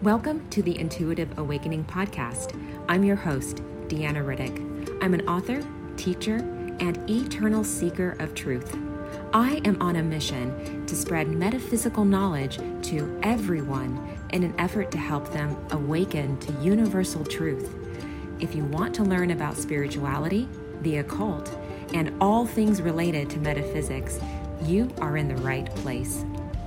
Welcome to the Intuitive Awakening podcast. I'm your host, Deanna Riddick. I'm an author, teacher, and eternal seeker of truth. I am on a mission to spread metaphysical knowledge to everyone in an effort to help them awaken to universal truth. If you want to learn about spirituality, the occult, and all things related to metaphysics, you are in the right place.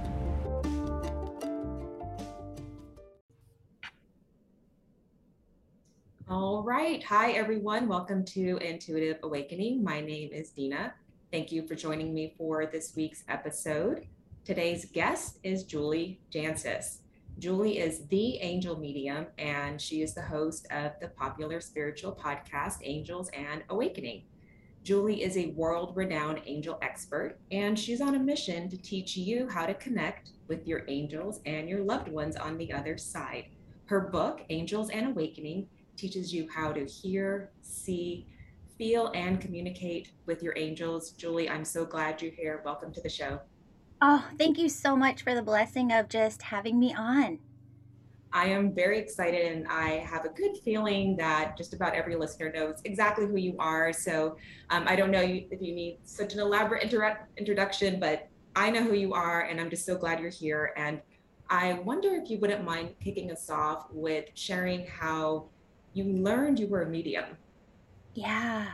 All right. Hi, everyone. Welcome to Intuitive Awakening. My name is Dina. Thank you for joining me for this week's episode. Today's guest is Julie Jancius. Julie is the angel medium, and she is the host of the popular spiritual podcast, Angels and Awakening. Julie is a world-renowned angel expert, and she's on a mission to teach you how to connect with your angels and your loved ones on the other side. Her book, Angels and Awakening, teaches you how to hear, see, feel, and communicate with your angels. Julie, I'm so glad you're here. Welcome to the show. Oh, thank you so much for the blessing of just having me on. I am very excited, and I have a good feeling that just about every listener knows exactly who you are. So I don't know if you need such an elaborate introduction, but I know who you are, and I'm just so glad you're here. And I wonder if you wouldn't mind kicking us off with sharing how you learned you were a medium. Yeah.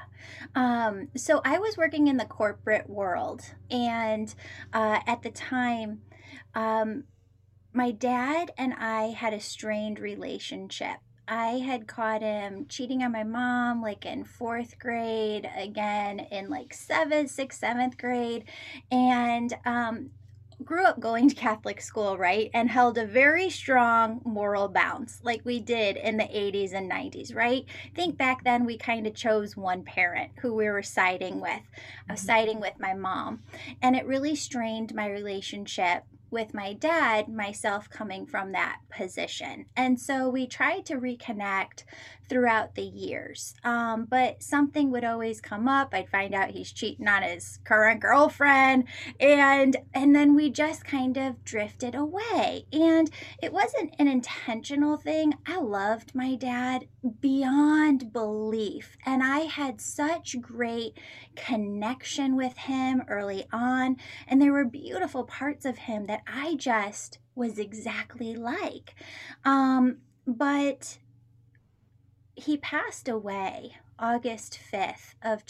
So I was working in the corporate world, and at the time, um, my dad and I had a strained relationship. I had caught him cheating on my mom like in fourth grade, again in like sixth, seventh grade, and grew up going to Catholic school, right? And held a very strong moral bounce like we did in the 80s and 90s, right? Think back then we kind of chose one parent who we were siding with. I was siding with my mom. And it really strained my relationship with my dad, myself coming from that position. And so we tried to reconnect throughout the years. But something would always come up. I'd find out he's cheating on his current girlfriend, and then we just kind of drifted away. And it wasn't an intentional thing. I loved my dad beyond belief, and I had such great connection with him early on, and there were beautiful parts of him that I just was exactly like. But he passed away August 5th of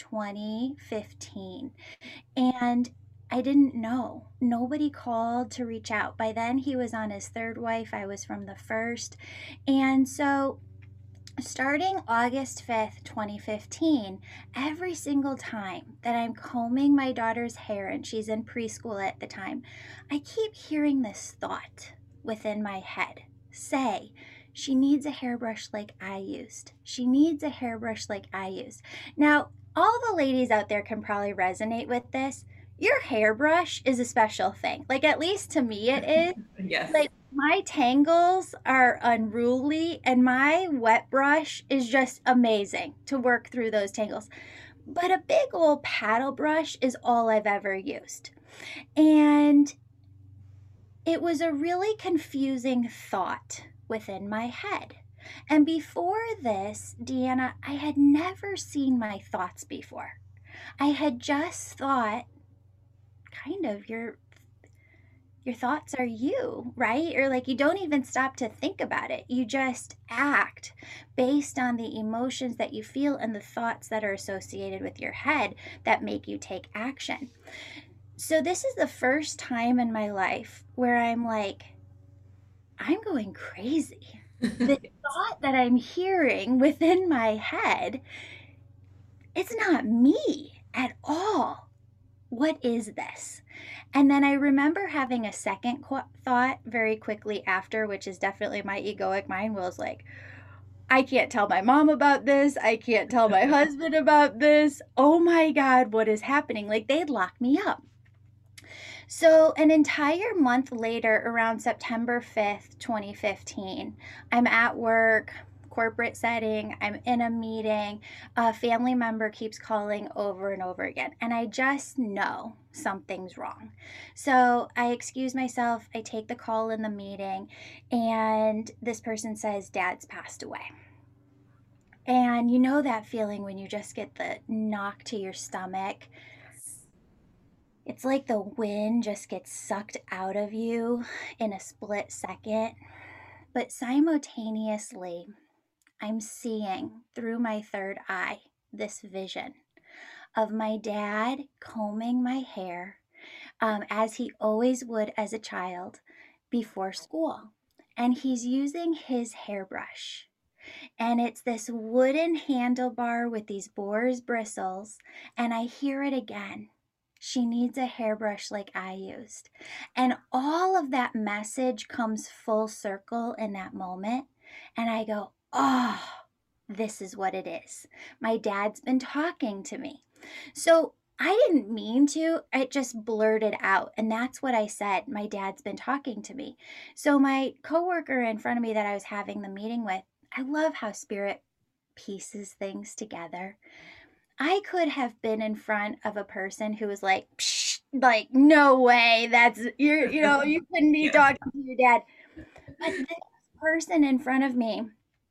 2015, and I didn't know. Nobody called to reach out. By then, he was on his third wife. I was from the first. And so, starting August 5th, 2015, every single time that I'm combing my daughter's hair, and she's in preschool at the time, I keep hearing this thought within my head say, she needs a hairbrush like I used. She needs a hairbrush like I used. Now, all the ladies out there can probably resonate with this. Your hairbrush is a special thing. Like, at least to me it is. Yes. Like, my tangles are unruly, and my wet brush is just amazing to work through those tangles. But a big old paddle brush is all I've ever used. And it was a really confusing thought within my head. And before this, Deanna, I had never seen my thoughts before. I had just thought, kind of, your thoughts are you, right? Or like you don't even stop to think about it. You just act based on the emotions that you feel and the thoughts that are associated with your head that make you take action. So this is the first time in my life where I'm like, I'm going crazy. The thought that I'm hearing within my head, it's not me at all. What is this? And then I remember having a second thought very quickly after, which is definitely my egoic mind was like, I can't tell my mom about this. I can't tell my husband about this. Oh my God, what is happening? Like, they'd lock me up. So, an entire month later, around September 5th, 2015, I'm at work, corporate setting, I'm in a meeting, a family member keeps calling over and over again. And I just know something's wrong. So I excuse myself, I take the call in the meeting, and this person says, Dad's passed away. And you know that feeling when you just get the knock to your stomach? Yes. It's like the wind just gets sucked out of you in a split second. But simultaneously, I'm seeing through my third eye this vision of my dad combing my hair, as he always would as a child before school. And he's using his hairbrush. And it's this wooden handlebar with these boar's bristles. And I hear it again. She needs a hairbrush like I used. And all of that message comes full circle in that moment. And I go, oh, this is what it is. My dad's been talking to me. So I didn't mean to, it just blurted out. And that's what I said. My dad's been talking to me. So my coworker in front of me that I was having the meeting with, I love how spirit pieces things together. I could have been in front of a person who was like, Psh, like, no way, that's you couldn't be Yeah. talking to your dad. But this person in front of me,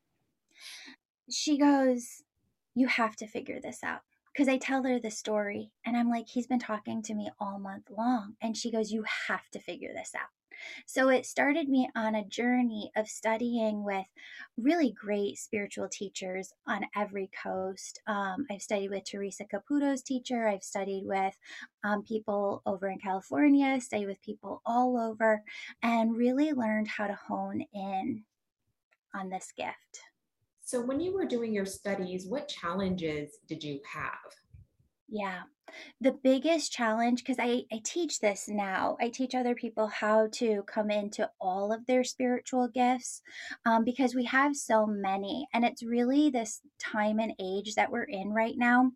she goes, you have to figure this out. Because I tell her the story and I'm like, he's been talking to me all month long. And she goes, you have to figure this out. So it started me on a journey of studying with really great spiritual teachers on every coast. I've studied with Teresa Caputo's teacher. I've studied with people over in California, studied with people all over, and really learned how to hone in on this gift. So when you were doing your studies, what challenges did you have? Yeah. The biggest challenge, because I teach this now, I teach other people how to come into all of their spiritual gifts, because we have so many. And it's really this time and age that we're in right now.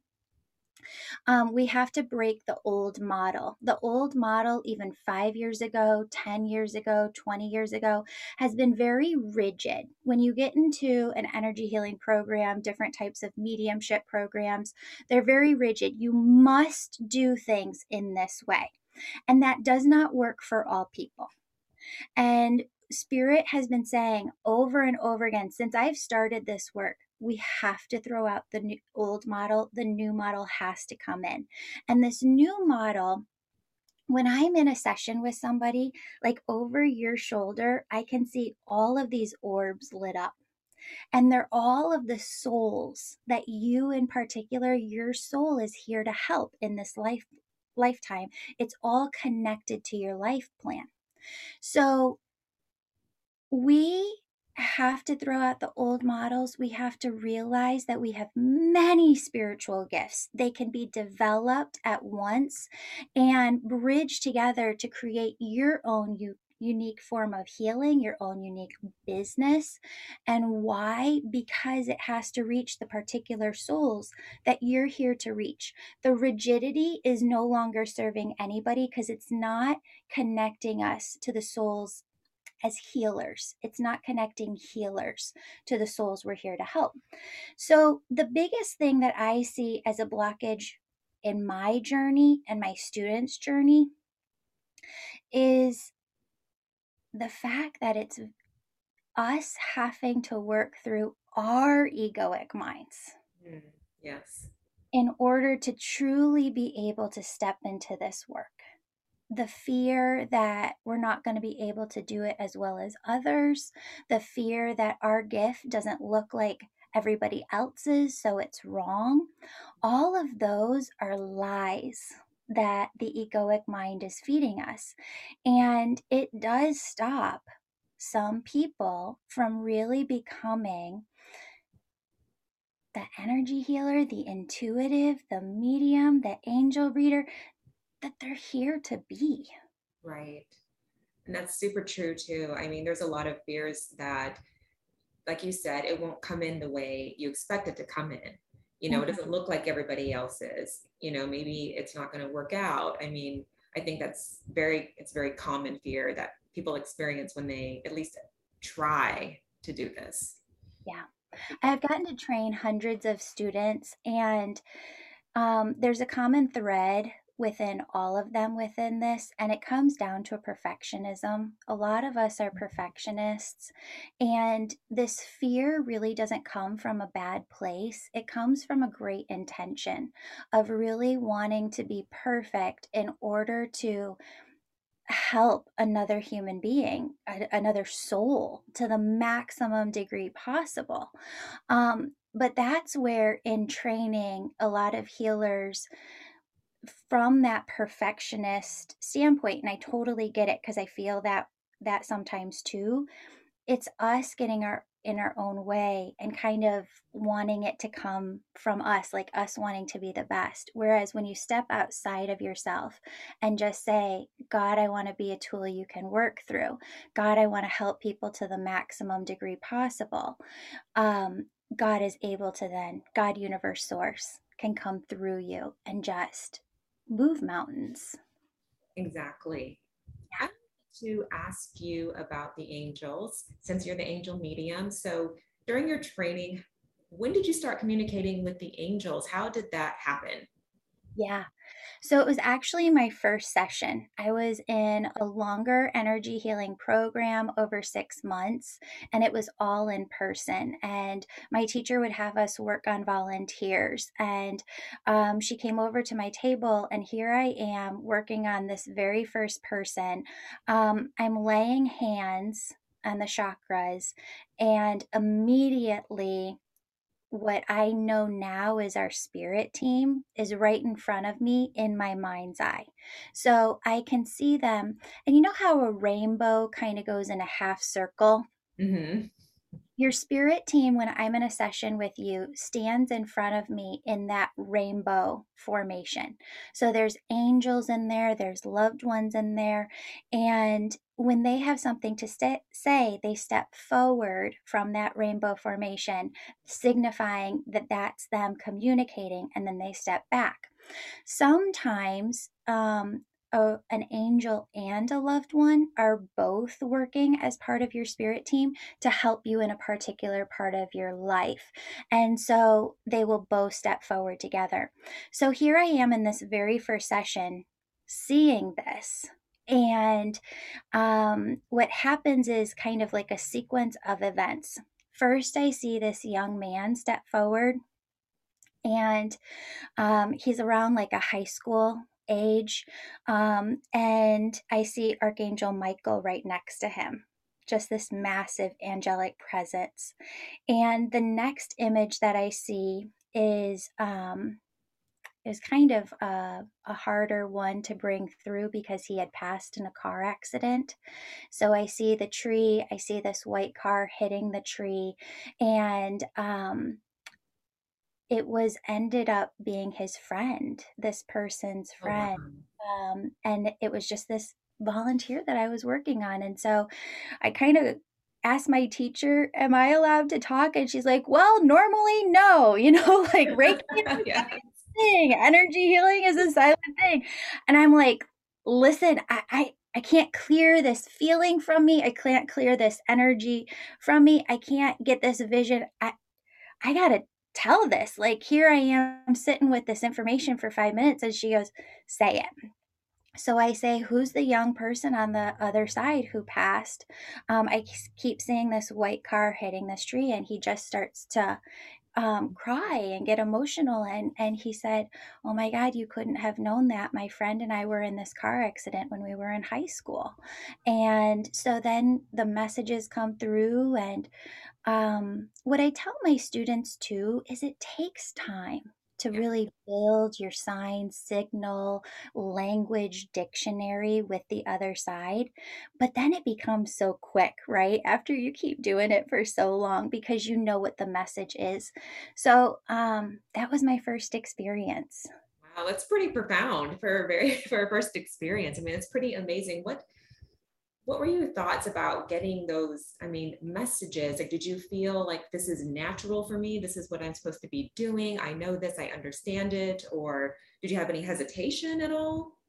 We have to break the old model. The old model, even 5 years ago, 10 years ago, 20 years ago, has been very rigid. When you get into an energy healing program, different types of mediumship programs, they're very rigid. You must do things in this way. And that does not work for all people. And Spirit has been saying over and over again since I've started this work, we have to throw out the old model. The new model has to come in. And this new model, when I'm in a session with somebody, like over your shoulder, I can see all of these orbs lit up. And they're all of the souls that you, in particular, your soul is here to help in this lifetime. It's all connected to your life plan. So we have to throw out the old models. We have to realize that we have many spiritual gifts. They can be developed at once and bridge together to create your own unique form of healing, your own unique business. And why? Because it has to reach the particular souls that you're here to reach. The rigidity is no longer serving anybody because it's not connecting us to the souls as healers. It's not connecting healers to the souls we're here to help. So, the biggest thing that I see as a blockage in my journey and my students' journey is the fact that it's us having to work through our egoic minds Mm, yes. in order to truly be able to step into this work. The fear that we're not going to be able to do it as well as others, the fear that our gift doesn't look like everybody else's, so it's wrong. All of those are lies that the egoic mind is feeding us. And it does stop some people from really becoming the energy healer, the intuitive, the medium, the angel reader that they're here to be. Right. And that's super true too. I mean, there's a lot of fears that, like you said, it won't come in the way you expect it to come in. It Mhm. doesn't look like everybody else's. Maybe it's not going to work out. I mean, I think it's very common fear that people experience when they at least try to do this. Yeah. I've gotten to train hundreds of students, and there's a common thread within all of them within this, and it comes down to perfectionism. A lot of us are perfectionists, and this fear really doesn't come from a bad place. It comes from a great intention of really wanting to be perfect in order to help another human being, another soul to the maximum degree possible. But that's where, in training, a lot of healers from that perfectionist standpoint, and I totally get it because I feel that sometimes too, it's us getting our in our own way and kind of wanting it to come from us, like us wanting to be the best. Whereas when you step outside of yourself and just say, God, I want to be a tool you can work through. God, I want to help people to the maximum degree possible. Um, God is able to then, God, universe, source, can come through you and just move mountains. Exactly. I want to ask you about the angels since you're the angel medium. So during your training, when did you start communicating with the angels? How did that happen? Yeah. So it was actually my first session. I was in a longer energy healing program over 6 months, and it was all in person. And my teacher would have us work on volunteers. And she came over to my table, and here I am working on this very first person. I'm laying hands on the chakras, and immediately, what I know now is our spirit team is right in front of me in my mind's eye. So I can see them. And you know how a rainbow kind of goes in a half circle? Mm-hmm. Your spirit team, when I'm in a session with you, stands in front of me in that rainbow formation. So there's angels in there, there's loved ones in there. And when they have something to say, they step forward from that rainbow formation, signifying that that's them communicating, and then they step back. Sometimes an angel and a loved one are both working as part of your spirit team to help you in a particular part of your life. And so they will both step forward together. So here I am in this very first session seeing this. And what happens is kind of like a sequence of events. First, I see this young man step forward, and he's around like a high school age. And I see Archangel Michael right next to him. Just this massive angelic presence. And the next image that I see is kind of a harder one to bring through because he had passed in a car accident. So I see the tree, I see this white car hitting the tree, and it was ended up being his friend, this person's Oh, wow. friend. And it was just this volunteer that I was working on. And so I kind of asked my teacher, am I allowed to talk? And she's like, well, normally, no, like Reiki is a Yeah. thing, energy healing is a silent thing. And I'm like, listen, I can't clear this feeling from me. I can't clear this energy from me. I can't get this vision. I gotta tell this. Like, here I am sitting with this information for 5 minutes. And she goes, say it. So I say, who's the young person on the other side who passed? I keep seeing this white car hitting this tree, and he just starts to cry and get emotional. And he said, oh my God, you couldn't have known that. My friend and I were in this car accident when we were in high school. And so then the messages come through, and what I tell my students too is it takes time to Yeah. really build your sign, signal, language dictionary with the other side. But then it becomes so quick, right? After you keep doing it for so long because you know what the message is. So that was my first experience. Wow, that's pretty profound for a very for a first experience. I mean, it's pretty amazing. What were your thoughts about getting those, I mean, messages? Like, did you feel like this is natural for me? This is what I'm supposed to be doing. I know this, I understand it. Or did you have any hesitation at all?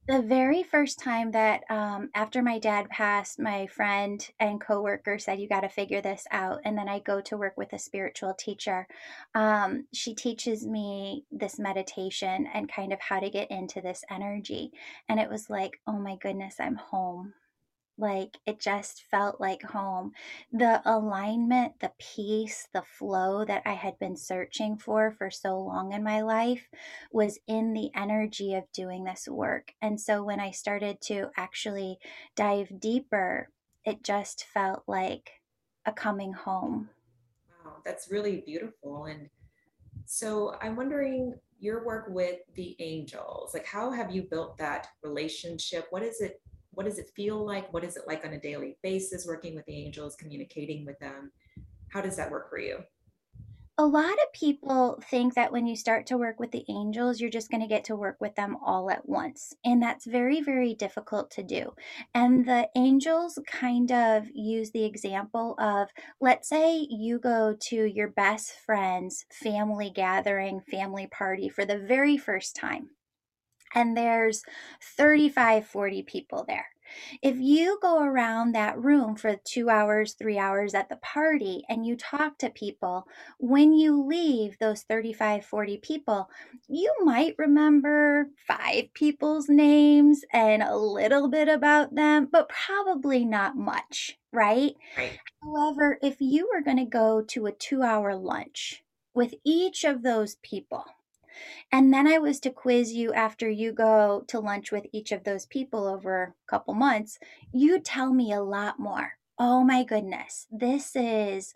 The very first time that, after my dad passed, my friend and coworker said, "You got to figure this out." And then I go to work with a spiritual teacher. She teaches me this meditation and kind of how to get into this energy. And it was like, oh my goodness, I'm home. Like, it just felt like home. The alignment, the peace, the flow that I had been searching for so long in my life was in the energy of doing this work. And so when I started to actually dive deeper, it just felt like a coming home. Wow, that's really beautiful. And so I'm wondering your work with the angels, like how have you built that relationship? What does it feel like? What is it like on a daily basis working with the angels, communicating with them? How does that work for you? A lot of people think that when you start to work with the angels, you're just going to get to work with them all at once. And that's very, very difficult to do. And the angels kind of use the example of, let's say you go to your best friend's family gathering, family party for the very first time, and there's 35, 40 people there. If you go around that room for 2 hours, 3 hours at the party and you talk to people, when you leave those 35, 40 people, you might remember five people's names and a little bit about them, but probably not much, right? Right. However, if you were going to go to a 2 hour lunch with each of those people, and then I was to quiz you after you go to lunch with each of those people over a couple months, you tell me a lot more. Oh my goodness, this is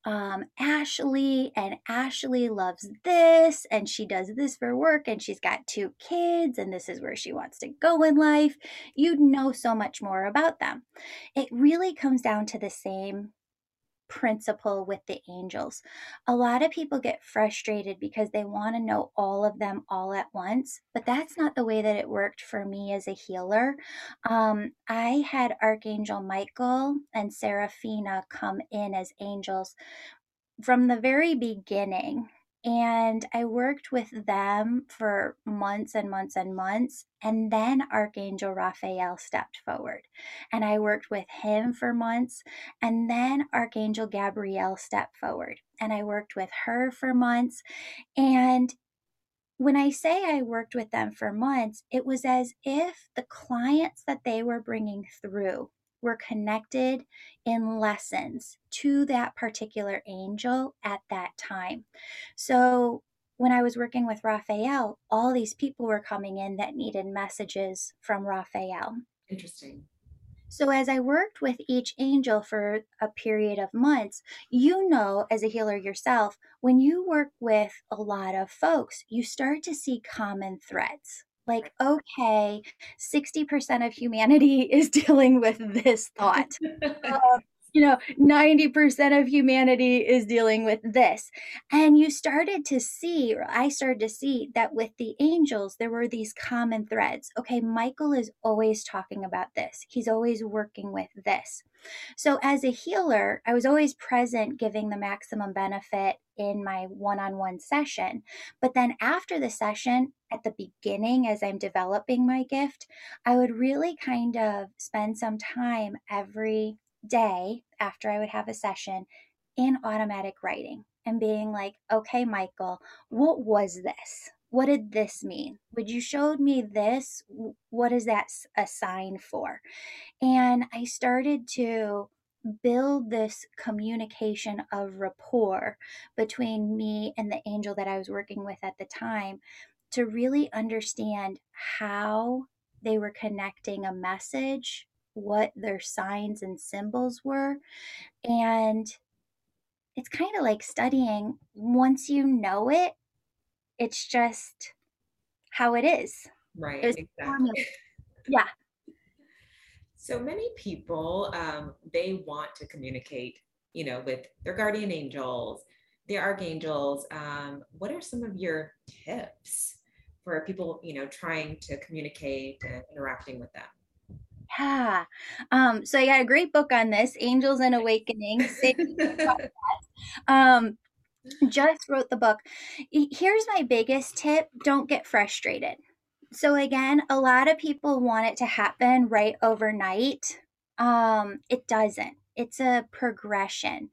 Ashley, and Ashley loves this, and she does this for work, and she's got two kids, and this is where she wants to go in life. You'd know so much more about them. It really comes down to the same principle with the angels. A lot of people get frustrated because they want to know all of them all at once, but that's not the way that it worked for me as a healer. I had Archangel Michael and Seraphina come in as angels from the very beginning. And I worked with them for months and months and months. And then Archangel Raphael stepped forward. And I worked with him for months. And then Archangel Gabrielle stepped forward. And I worked with her for months. And when I say I worked with them for months, it was as if the clients that they were bringing through were connected in lessons to that particular angel at that time. So when I was working with Raphael, all these people were coming in that needed messages from Raphael. Interesting. So, as I worked with each angel for a period of months, you know, as a healer yourself, when you work with a lot of folks, you start to see common threads. Like, okay, 60% of humanity is dealing with this thought. 90% of humanity is dealing with this. And you started to see, or I started to see, that with the angels, there were these common threads. Okay, Michael is always talking about this, he's always working with this. So, as a healer, I was always present, giving the maximum benefit in my one on one session. But then after the session, at the beginning, as I'm developing my gift, I would really kind of spend some time every day after I would have a session in automatic writing and being like, okay, Michael, what was this? What did this mean? Would you showed me this? What is that a sign for? And I started to build this communication of rapport between me and the angel that I was working with at the time to really understand how they were connecting a message, what their signs and symbols were. And it's kind of like studying. Once you know it, it's just how it is. It Right, was formula. exactly. Yeah. So many people, they want to communicate, with their guardian angels, their archangels. What are some of your tips for people, trying to communicate and interacting with them? Yeah. So I got a great book on this, Angels and Awakenings. Um, just wrote the book. Here's my biggest tip: don't get frustrated. So again, a lot of people want it to happen right overnight. It doesn't. It's a progression.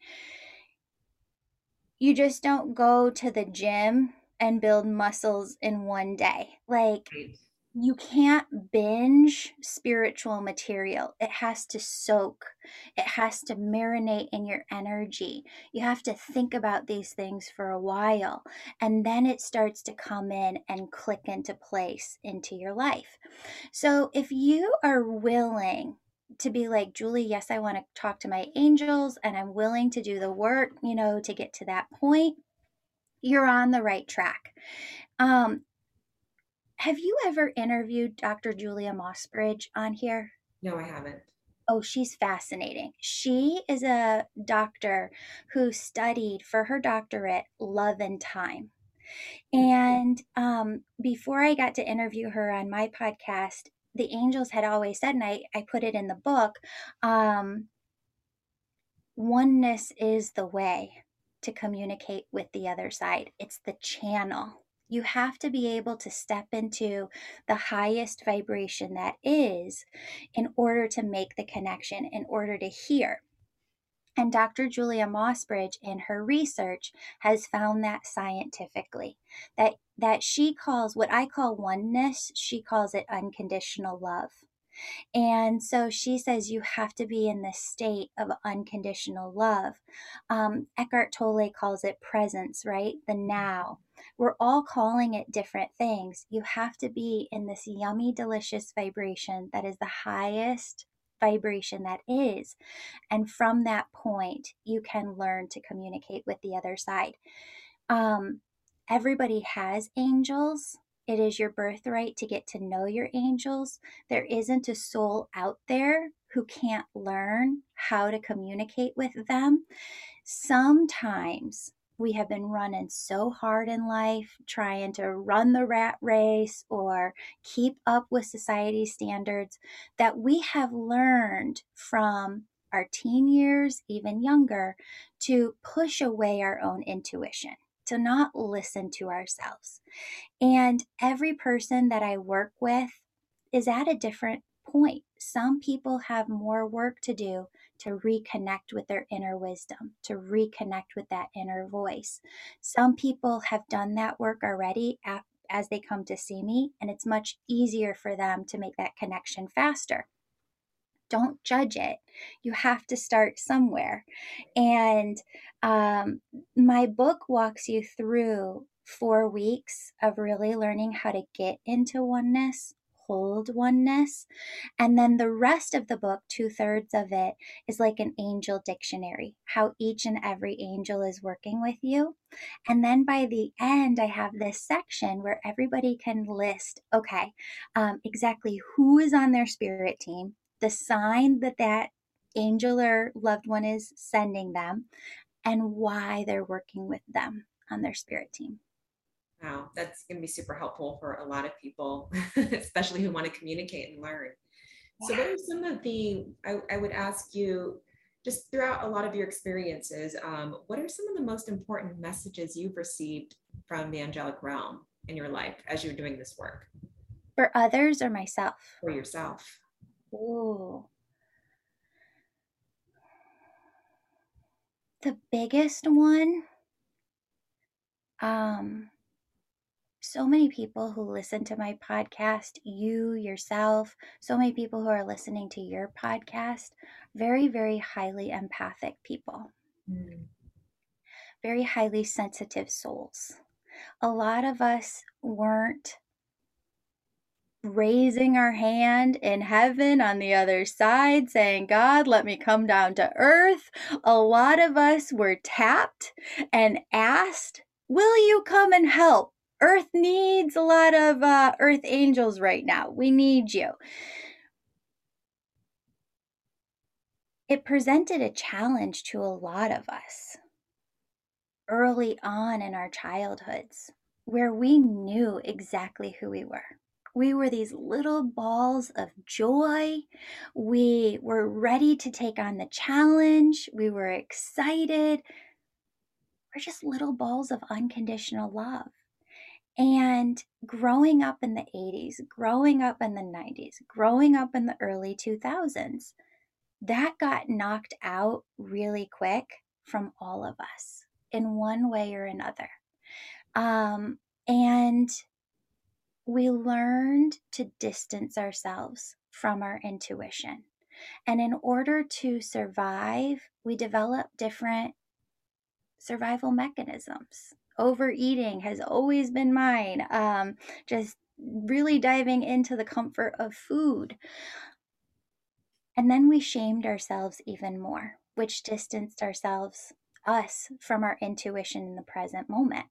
You just don't go to the gym and build muscles in one day. Like, Right. you can't binge spiritual material. It has to soak, it has to marinate in your energy. You have to think about these things for a while, and then it starts to come in and click into place into your life. So, if you are willing to be like, Julie, yes, I want to talk to my angels and I'm willing to do the work, to get to that point, you're on the right track. Um, have you ever interviewed Dr. Julia Mossbridge on here? No, I haven't. Oh, she's fascinating. She is a doctor who studied for her doctorate love and time. And before I got to interview her on my podcast, the angels had always said, and I put it in the book, um, oneness is the way to communicate with the other side. It's the channel. You have to be able to step into the highest vibration that is in order to make the connection, in order to hear. And Dr. Julia Mossbridge in her research has found that scientifically, that she calls what I call oneness, she calls it unconditional love. And so she says you have to be in this state of unconditional love. Eckhart Tolle calls it presence, right? The now. We're all calling it different things. You have to be in this yummy, delicious vibration that is the highest vibration that is. And from that point, you can learn to communicate with the other side. Um, Everybody has angels. It is your birthright to get to know your angels. There isn't a soul out there who can't learn how to communicate with them. Sometimes we have been running so hard in life, trying to run the rat race or keep up with society standards, that we have learned from our teen years, even younger, to push away our own intuition, to not listen to ourselves. And every person that I work with is at a different point. Some people have more work to do to reconnect with their inner wisdom, to reconnect with that inner voice. Some people have done that work already as they come to see me, and it's much easier for them to make that connection faster. Don't judge it. You have to start somewhere. And my book walks you through 4 weeks of really learning how to get into oneness, hold oneness. And then the rest of the book, 2/3 of it, is like an angel dictionary, how each and every angel is working with you. And then by the end, I have this section where everybody can list, okay, exactly who is on their spirit team, the sign that that angel or loved one is sending them, and why they're working with them on their spirit team. Wow, that's going to be super helpful for a lot of people, especially who want to communicate and learn. So, what Yeah. are some of I would ask you, just throughout a lot of your experiences, what are some of the most important messages you've received from the angelic realm in your life as you're doing this work For others or myself? for yourself? Ooh. The biggest one, um, so many people who listen to my podcast, you yourself, so many people who are listening to your podcast, very, very highly empathic people, Mm. very highly sensitive souls. A lot of us weren't raising our hand in heaven on the other side, saying, God, let me come down to earth. A lot of us were tapped and asked, will you come and help? Earth needs a lot of earth angels right now. We need you. It presented a challenge to a lot of us early on in our childhoods, where we knew exactly who we were. We were these little balls of joy. We were ready to take on the challenge. We were excited. We're just little balls of unconditional love. And growing up in the 80s, growing up in the 90s, growing up in the early 2000s, that got knocked out really quick from all of us in one way or another. And we learned to distance ourselves from our intuition. And in order to survive, we developed different survival mechanisms. Overeating has always been mine. Just really diving into the comfort of food. And then we shamed ourselves even more, which distanced us from our intuition in the present moment.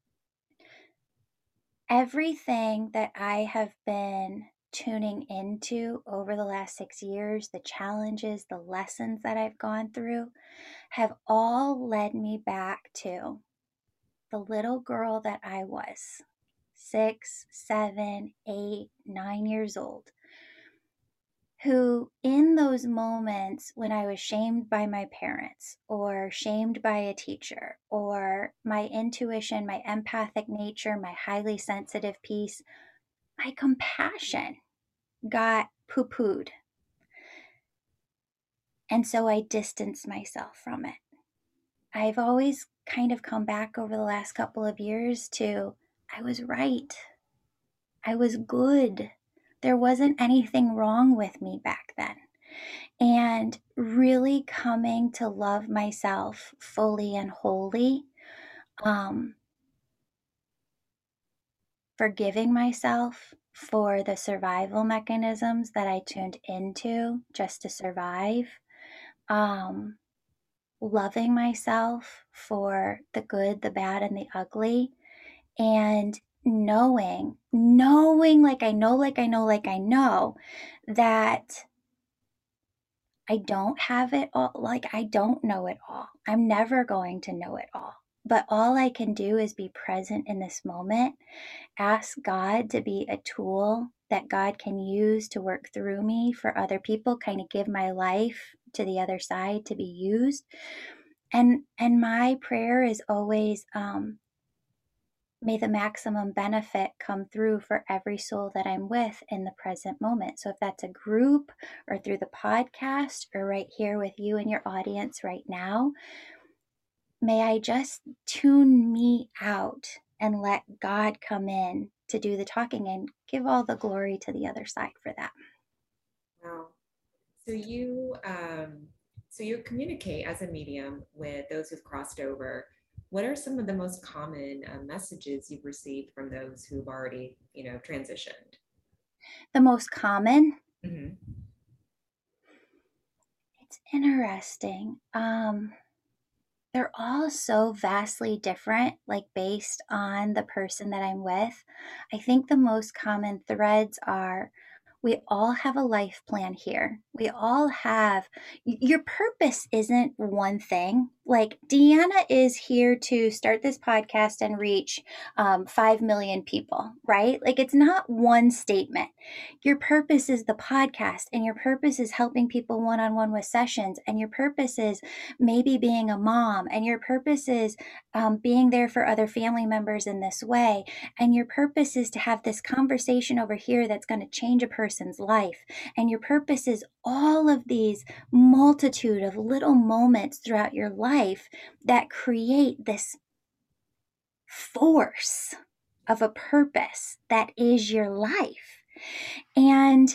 Everything that I have been tuning into over the last 6 years, the challenges, the lessons that I've gone through, have all led me back to the little girl that I was, 6, 7, 8, 9 years old, who in those moments when I was shamed by my parents or shamed by a teacher or my intuition, my empathic nature, my highly sensitive piece, my compassion got poo-pooed. And so I distanced myself from it. I've always kind of come back over the last couple of years to, I was right. I was good. There wasn't anything wrong with me back then. And really coming to love myself fully and wholly, forgiving myself for the survival mechanisms that I tuned into just to survive, loving myself for the good, the bad, and the ugly, and knowing like I know that I don't have it all. Like, I don't know it all. I'm never going to know it all. But all I can do is be present in this moment, ask God to be a tool that God can use to work through me for other people, kind of give my life to the other side to be used. And my prayer is always, may the maximum benefit come through for every soul that I'm with in the present moment. So if that's a group or through the podcast or right here with you and your audience right now, may I just tune me out and let God come in to do the talking and give all the glory to the other side for that. Wow. So you communicate as a medium with those who've crossed over. What are some of the most common messages you've received from those who've already, transitioned? The most common, Mm-hmm. it's interesting. They're all so vastly different, like based on the person that I'm with. I think the most common threads are, we all have a life plan here. We all have, your purpose isn't one thing. Like, Deanna is here to start this podcast and reach 5 million people, right? Like, it's not one statement. Your purpose is the podcast, and your purpose is helping people one on one with sessions, and your purpose is maybe being a mom, and your purpose is being there for other family members in this way, and your purpose is to have this conversation over here that's going to change a person's life, and your purpose is all of these multitude of little moments throughout your life that create this force of a purpose that is your life. And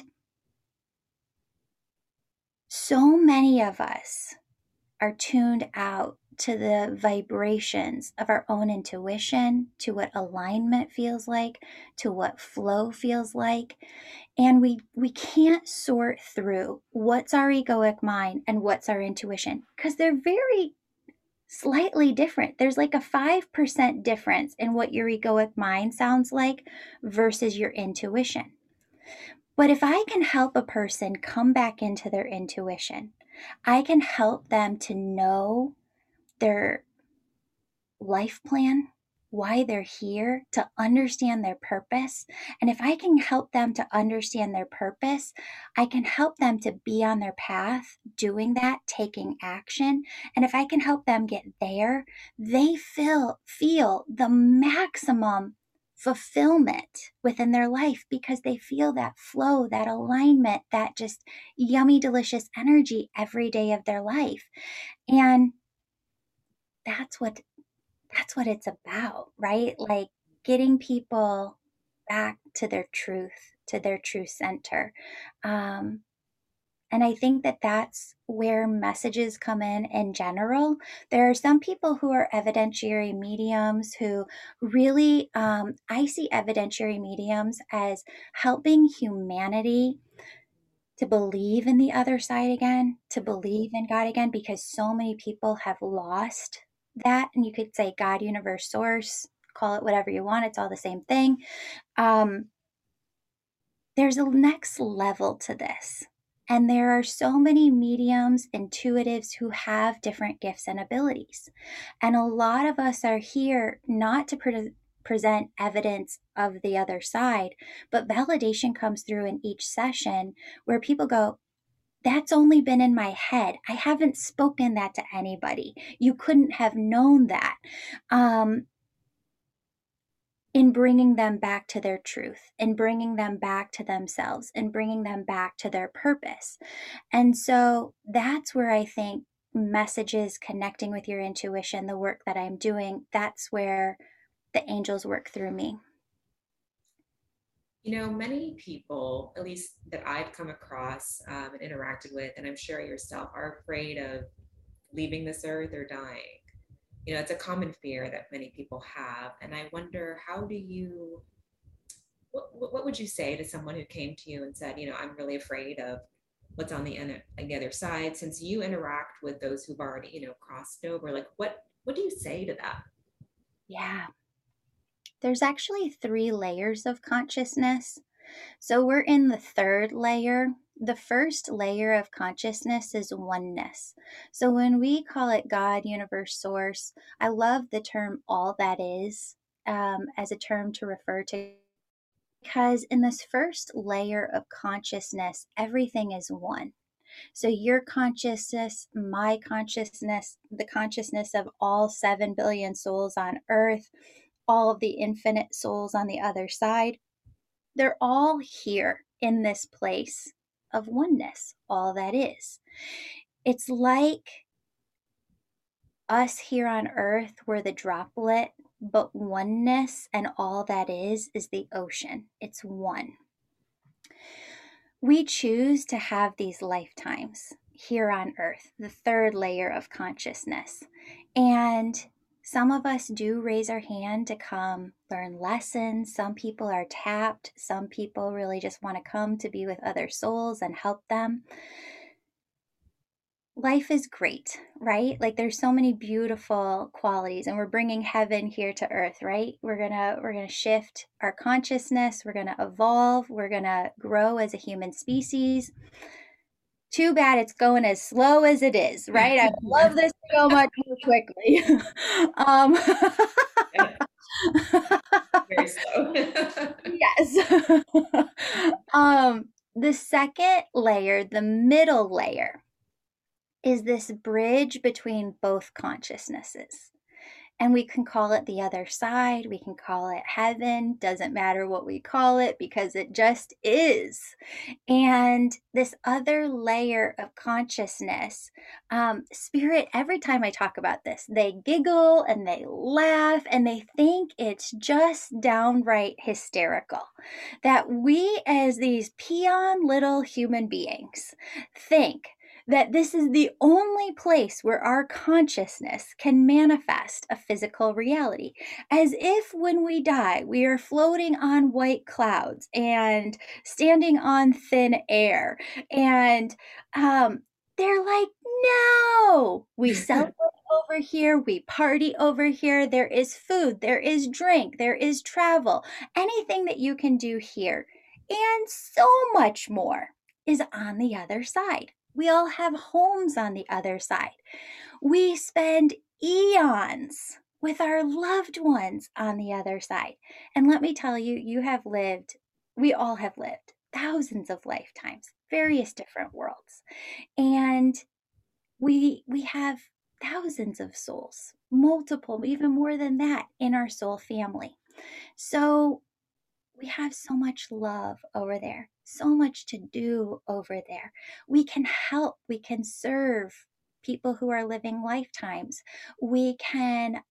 so many of us are tuned out to the vibrations of our own intuition, to what alignment feels like, to what flow feels like. And we can't sort through what's our egoic mind and what's our intuition, because they're very slightly different. There's like a 5% difference in what your egoic mind sounds like versus your intuition. But if I can help a person come back into their intuition, I can help them to know their life plan, why they're here, to understand their purpose. And if I can help them to understand their purpose, I can help them to be on their path, doing that, taking action. And if I can help them get there, they feel the maximum fulfillment within their life because they feel that flow, that alignment, that just yummy, delicious energy every day of their life. And that's what it's about, right? Like getting people back to their truth, to their true center. Um, and I think that that's where messages come in general. There are some people who are evidentiary mediums who really, I see evidentiary mediums as helping humanity to believe in the other side again, to believe in God again, because so many people have lost that. And you could say God, universe, source, call it whatever you want, it's all the same thing. There's a next level to this. And there are so many mediums, intuitives who have different gifts and abilities. And a lot of us are here not to present evidence of the other side, but validation comes through in each session where people go, that's only been in my head. I haven't spoken that to anybody. You couldn't have known that. In bringing them back to their truth, in bringing them back to themselves, and bringing them back to their purpose. And so that's where I think messages, connecting with your intuition, the work that I'm doing, that's where the angels work through me. You know, many people, at least that I've come across and interacted with, and I'm sure yourself, are afraid of leaving this earth or dying. You know, it's a common fear that many people have. And I wonder, how do you, what would you say to someone who came to you and said, you know, I'm really afraid of what's on the other side, since you interact with those who've already, you know, crossed over? Like, what do you say to that? Yeah. There's actually 3 layers of consciousness. So we're in the 3rd layer. The first layer of consciousness is oneness. So when we call it God, universe, source, I love the term all that is as a term to refer to, because in this first layer of consciousness, everything is one. So your consciousness, my consciousness, the consciousness of all 7 billion souls on earth, all of the infinite souls on the other side, they're all here in this place of oneness, all that is. It's like us here on earth, we're the droplet, but oneness and all that is the ocean. It's one. We choose to have these lifetimes here on earth, the 3rd layer of consciousness. And some of us do raise our hand to come learn lessons. Some people are tapped. Some people really just want to come to be with other souls and help them. Life is great, right? Like there's so many beautiful qualities, and we're bringing heaven here to earth, right? We're going to shift our consciousness, we're going to evolve, we're going to grow as a human species. Too bad it's going as slow as it is, right? I love this to go much more quickly. Very slow. Yes. The second layer, the middle layer, is this bridge between both consciousnesses. And we can call it the other side. We can call it heaven. Doesn't matter what we call it because it just is. And this other layer of consciousness, spirit, every time I talk about this, they giggle and they laugh and they think it's just downright hysterical that we, as these peon little human beings, think that this is the only place where our consciousness can manifest a physical reality. As if when we die, we are floating on white clouds and standing on thin air. And they're like, no, we celebrate over here, we party over here. There is food, there is drink, there is travel, anything that you can do here. And so much more is on the other side. We all have homes on the other side. We spend eons with our loved ones on the other side. And let me tell you, we all have lived thousands of lifetimes, various different worlds. And we have thousands of souls, multiple, even more than that, in our soul family. So we have so much love over there, so much to do over there. We can help, we can serve people who are living lifetimes. We can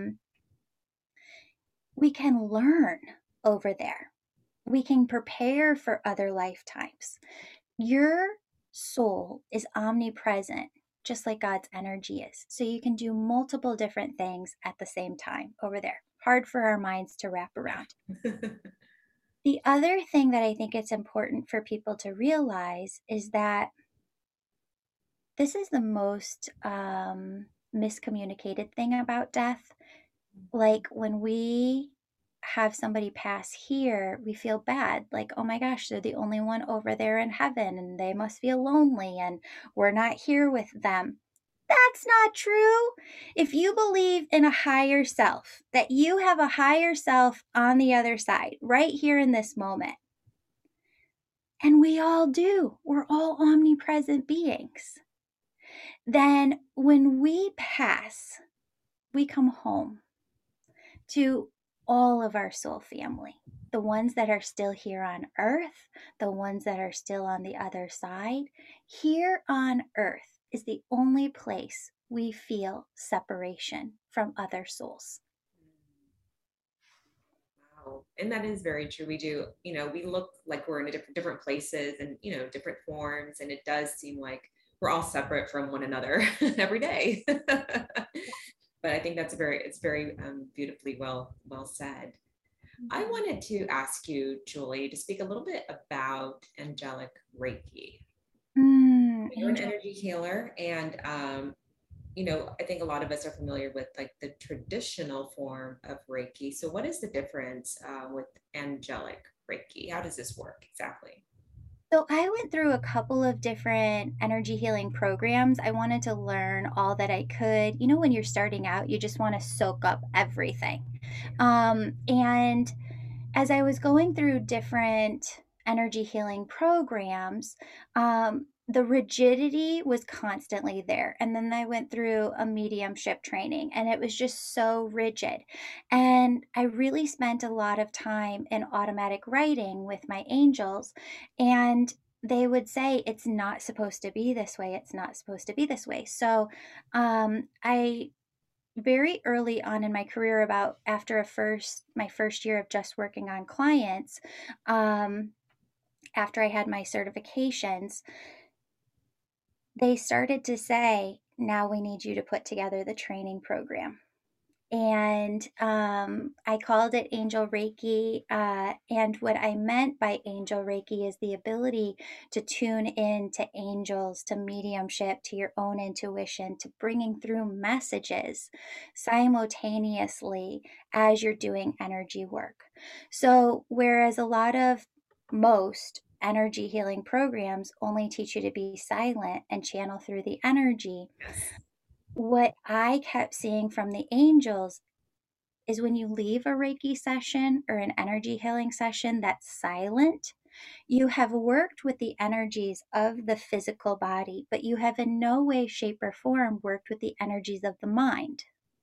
learn over there. We can prepare for other lifetimes. Your soul is omnipresent, just like God's energy is. So you can do multiple different things at the same time over there. Hard for our minds to wrap around. The other thing that I think it's important for people to realize is that this is the most miscommunicated thing about death. Like when we have somebody pass here, we feel bad. Like, oh my gosh, they're the only one over there in heaven and they must feel lonely and we're not here with them. That's not true. If you believe in a higher self, that you have a higher self on the other side, right here in this moment, and we all do, we're all omnipresent beings, then when we pass, we come home to all of our soul family, the ones that are still here on earth, the ones that are still on the other side. Here on earth is the only place we feel separation from other souls. Wow. And that is very true. We do, we look like we're in a different places and, different forms. And it does seem like we're all separate from one another every day. But I think it's very beautifully well said. I wanted to ask you, Julie, to speak a little bit about angelic Reiki. You're an Angel. energy healer, and I think a lot of us are familiar with like the traditional form of Reiki. So, what is the difference with angelic Reiki? How does this work exactly? So I went through a couple of different energy healing programs. I wanted to learn all that I could. When you're starting out, you just want to soak up everything. And as I was going through different energy healing programs, the rigidity was constantly there. And then I went through a mediumship training and it was just so rigid. And I really spent a lot of time in automatic writing with my angels. And they would say, it's not supposed to be this way. It's not supposed to be this way. So I very early on in my career, about after my first year of just working on clients, after I had my certifications, they started to say, now we need you to put together the training program. And I called it Angel Reiki. And what I meant by Angel Reiki is the ability to tune in to angels, to mediumship, to your own intuition, to bringing through messages simultaneously as you're doing energy work. So, whereas most energy healing programs only teach you to be silent and channel through the energy, Yes. what I kept seeing from the angels is when you leave a Reiki session or an energy healing session that's silent, you have worked with the energies of the physical body, but you have in no way, shape, or form worked with the energies of the mind.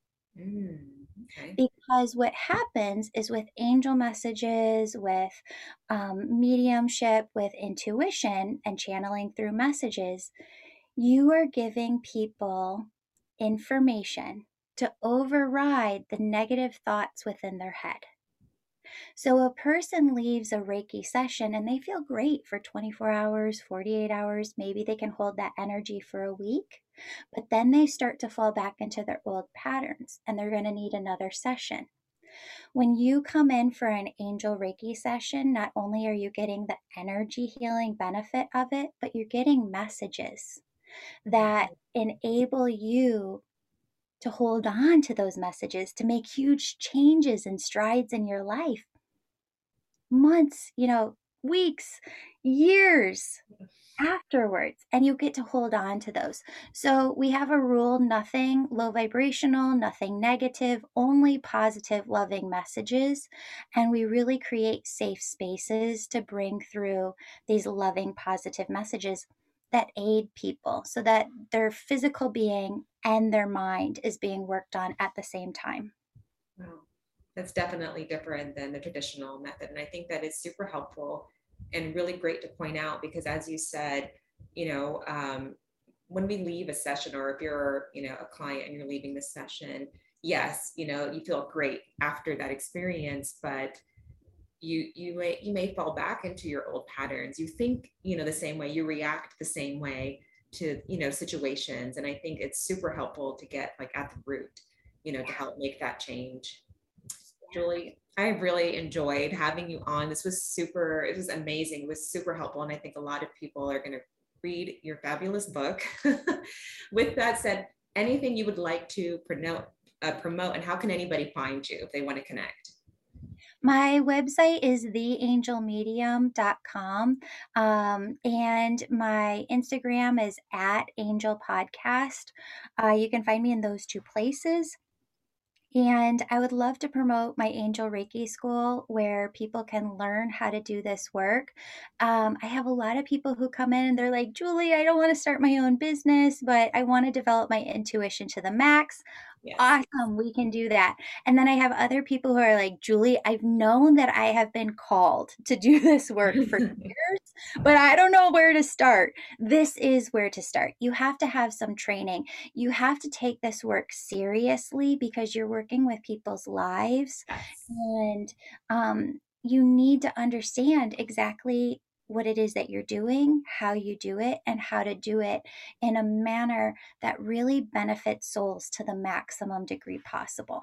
Okay. Because what happens is with angel messages, with mediumship, with intuition, and channeling through messages, you are giving people information to override the negative thoughts within their head. So a person leaves a Reiki session and they feel great for 24 hours, 48 hours. Maybe they can hold that energy for a week, but then they start to fall back into their old patterns and they're going to need another session. When you come in for an angel Reiki session, not only are you getting the energy healing benefit of it, but you're getting messages that enable you to hold on to those messages, to make huge changes and strides in your life. Months, weeks, years afterwards, and you get to hold on to those. So we have a rule: nothing low vibrational, nothing negative, only positive, loving messages. And we really create safe spaces to bring through these loving, positive messages that aid people so that their physical being and their mind is being worked on at the same time. Wow. That's definitely different than the traditional method. And I think that is super helpful and really great to point out because, as you said, you know, when we leave a session, or if you're, a client and you're leaving the session, yes, you feel great after that experience, but you may fall back into your old patterns. You think, the same way, you react the same way to, situations. And I think it's super helpful to get like at the root, to help make that change. Julie, I really enjoyed having you on. It was amazing. It was super helpful. And I think a lot of people are going to read your fabulous book. With that said, anything you would like to promote, and how can anybody find you if they want to connect? My website is theangelmedium.com. And my Instagram is at Angel Podcast. You can find me in those two places. And I would love to promote my Angel Reiki School where people can learn how to do this work. I have a lot of people who come in and they're like, Julie, I don't want to start my own business, but I want to develop my intuition to the max. Yes. Awesome, we can do that. And then I have other people who are like, Julie, I've known that I have been called to do this work for years, but I don't know where to start. This is where to start. You have to have some training. You have to take this work seriously because you're working with people's lives. Yes. And you need to understand exactly what it is that you're doing, how you do it, and how to do it in a manner that really benefits souls to the maximum degree possible.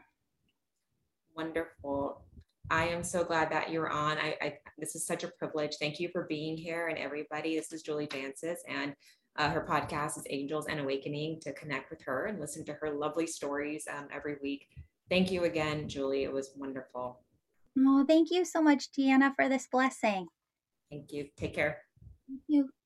Wonderful. I am so glad that you're on. This is such a privilege. Thank you for being here, and everybody. This is Julie Jancis, and her podcast is Angels and Awakening. To connect with her and listen to her lovely stories every week. Thank you again, Julie. It was wonderful. Oh, thank you so much, Deanna, for this blessing. Thank you. Take care. Thank you.